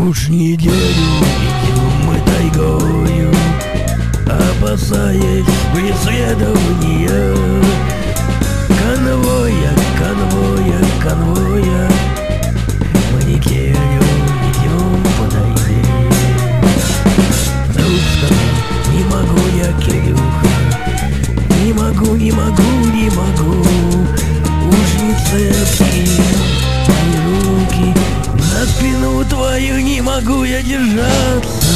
Уж неделю идем мы тайгою, опасаясь преследования. Конвоя, конвоя, конвоя, мы неделю идем по тайге. Вдруг сказал: не могу я, Кирюха, не могу, не могу, не могу. Уж не цепкие мои руки, за спину твою не могу я держаться.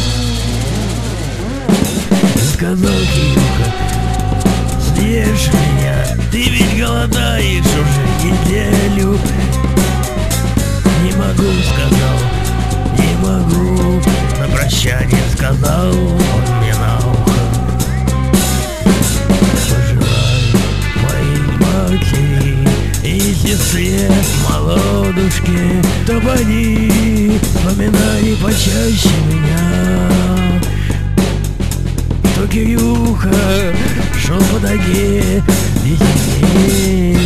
Сказал Кирюха: съешь меня, ты ведь голодаешь уже неделю. Не могу, сказал, не могу, на прощание сказал он мне на ухо. Пожелай моей матери и сестре молодушке, то поди, вспоминай почаще меня. То Кирюха шел по тайге, ведь